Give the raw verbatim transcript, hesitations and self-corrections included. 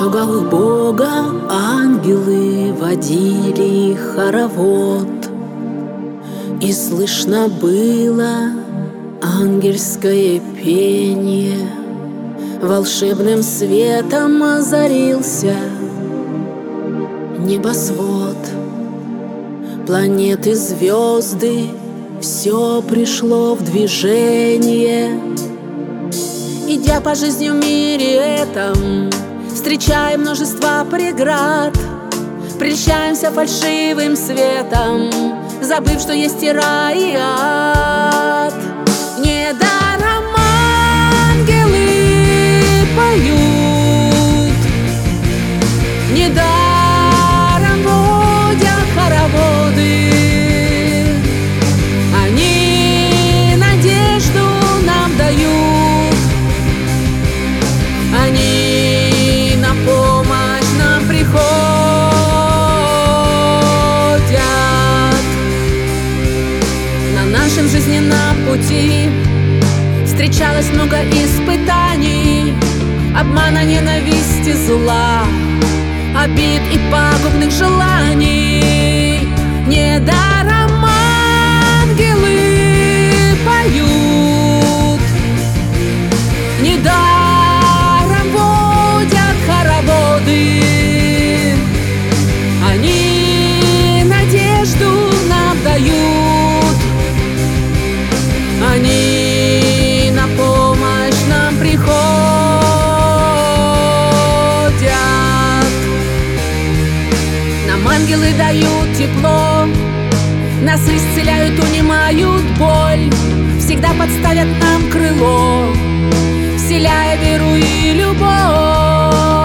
чертогах Бога ангелы водили хоровод, и слышно было ангельское пение. Волшебным светом озарился небосвод. Планеты, звезды, все пришло в движение. Идя по жизни в мире этом, встречаем множество преград, прельщаемся фальшивым светом, забыв, что есть и рай, и ад. Недаром ангелы поют, недаром водят хороводы. Они надежду нам дают, они на помощь нам приходят. На нашем жизненном пути встречалось много испытаний, обмана, ненависти, зла, обид и пагубных желаний. Недаром ангелы поют, недаром водят хороводы. Они надежду нам дают, они на помощь нам приходят. Нам ангелы дают тепло, нас исцеляют, унимают боль, всегда подставят нам крыло, вселяя веру и любовь.